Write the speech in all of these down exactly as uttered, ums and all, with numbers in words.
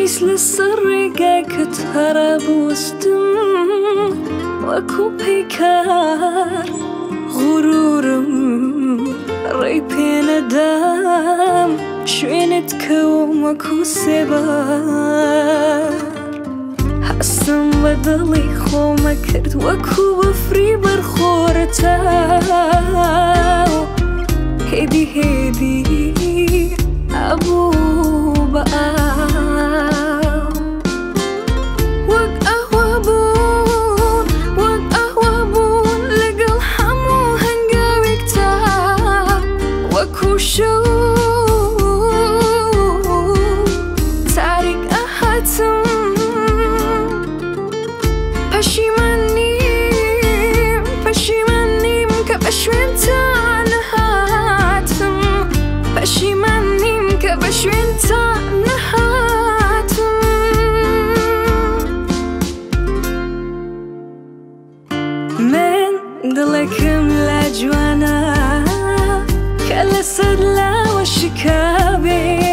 مثل السرقة كتهرب وسطم وكو بيكار غرورم ريبي ندام شوينتكوم وكو سبار حسن بدلي خو ما كرت وكو بفري برخورتاو هدي هدي أبو بقاو وقع وابون وقع وابون لقل حمو هنقاوي كتاب وكو شو تاريك أحاتم بشيمانيم بشيمانيم كبشوينتا نهاتم بشيمانيم كبشوينتا نهاتم من دلكم لاجوانا كلا صدلا وشكابي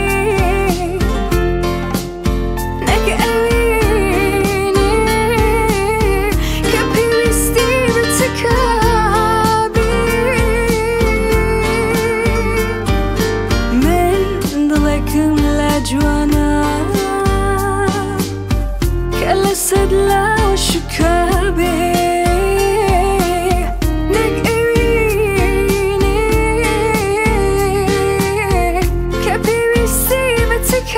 جوانا كلا صدلا وشكابي نقويني كبيري سيبتك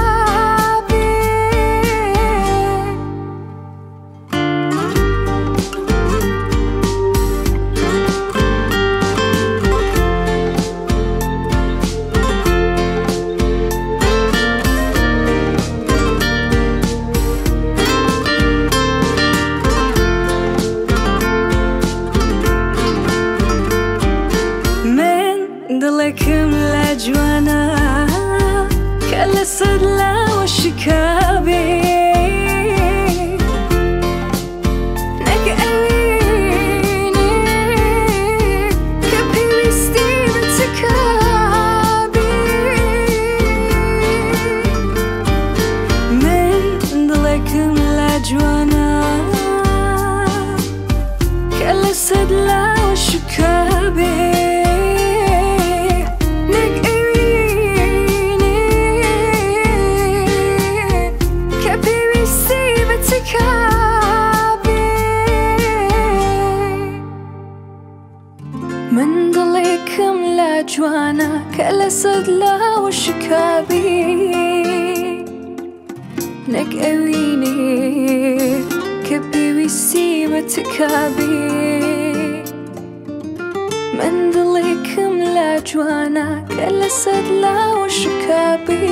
دلكم لاجوانا كلا صدلا وشكابي نقويني كبيري ستيبتك من دلكم لاجوانا كلا صدلا وشكابي من ضليكم لاجوانا كلا صدلا وشكابي نقويني كبيري سيبتك من ضليكم لاجوانا كلا صدلا وشكابي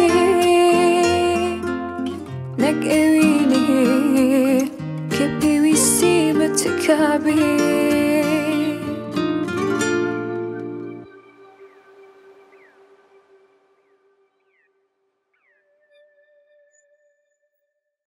نقويني كبيري سيبتك